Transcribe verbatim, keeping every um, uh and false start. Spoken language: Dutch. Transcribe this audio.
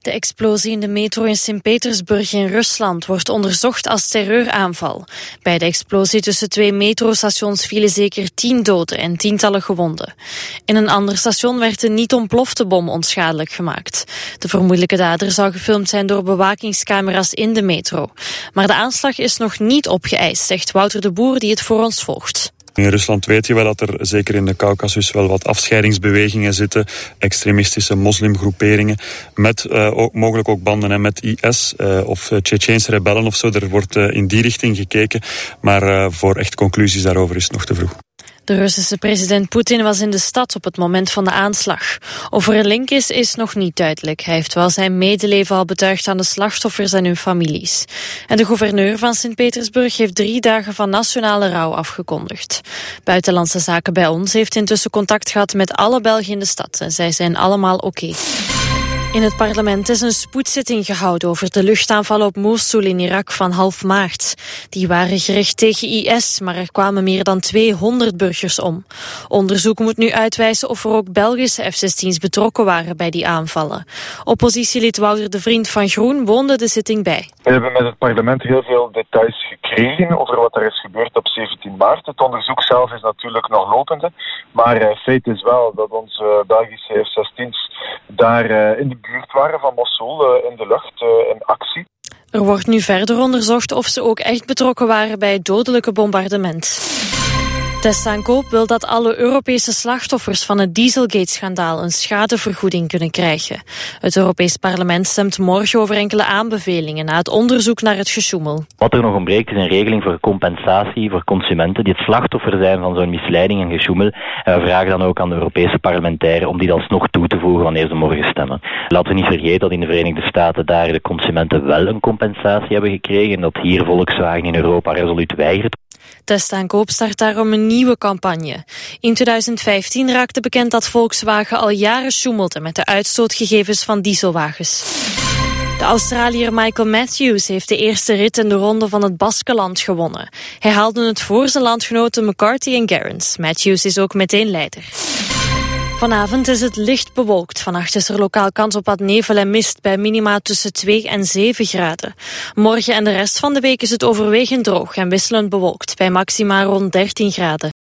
De explosie in de metro in Sint-Petersburg in Rusland wordt onderzocht als terreuraanval. Bij de explosie tussen twee metrostations vielen zeker tien doden en tientallen gewonden. In een ander station werd een niet ontplofte bom onschadelijk gemaakt. De vermoedelijke dader zou gefilmd zijn door bewakingscamera's in de metro. Maar de aanslag is nog niet opgeëist, zegt Wouter de Boer die het voor ons volgt. In Rusland weet je wel dat er zeker in de Caucasus wel wat afscheidingsbewegingen zitten, extremistische moslimgroeperingen, met uh, ook, mogelijk ook banden hè, met I S uh, of uh, Tsjetsjeense rebellen of zo. Er wordt uh, in die richting gekeken, maar uh, voor echt conclusies daarover is het nog te vroeg. De Russische president Poetin was in de stad op het moment van de aanslag. Of er een link is, is nog niet duidelijk. Hij heeft wel zijn medeleven al betuigd aan de slachtoffers en hun families. En de gouverneur van Sint-Petersburg heeft drie dagen van nationale rouw afgekondigd. Buitenlandse Zaken bij ons heeft intussen contact gehad met alle Belgen in de stad. En zij zijn allemaal oké. Okay. In het parlement is een spoedzitting gehouden over de luchtaanvallen op Mosul in Irak van half maart. Die waren gericht tegen I S, maar er kwamen meer dan tweehonderd burgers om. Onderzoek moet nu uitwijzen of er ook Belgische F zestien's betrokken waren bij die aanvallen. Oppositielid Wouter de Vriend van Groen woonde de zitting bij. We hebben met het parlement heel veel details gekregen over wat er is gebeurd op zeventien maart. Het onderzoek zelf is natuurlijk nog lopende, maar uh, feit is wel dat onze Belgische F zestien's daar uh, in de buurt waren van Mosul, uh, in de lucht, uh, in actie. Er wordt nu verder onderzocht of ze ook echt betrokken waren bij het dodelijke bombardement. Testaankoop wil dat alle Europese slachtoffers van het Dieselgate-schandaal een schadevergoeding kunnen krijgen. Het Europees Parlement stemt morgen over enkele aanbevelingen na het onderzoek naar het gesjoemel. Wat er nog ontbreekt is een regeling voor compensatie voor consumenten die het slachtoffer zijn van zo'n misleiding en gesjoemel. En we vragen dan ook aan de Europese parlementairen om die alsnog toe te voegen wanneer ze morgen stemmen. Laten we niet vergeten dat in de Verenigde Staten daar de consumenten wel een compensatie hebben gekregen en dat hier Volkswagen in Europa resoluut weigert. Testaankoop start daarom een nieuwe campagne. In tweeduizend vijftien raakte bekend dat Volkswagen al jaren sjoemelde met de uitstootgegevens van dieselwagens. De Australiër Michael Matthews heeft de eerste rit in de ronde van het Baskenland gewonnen. Hij haalde het voor zijn landgenoten McCarthy en Gerrans. Matthews is ook meteen leider. Vanavond is het licht bewolkt. Vannacht is er lokaal kans op wat nevel en mist bij minima tussen twee en zeven graden. Morgen en de rest van de week is het overwegend droog en wisselend bewolkt bij maxima rond dertien graden.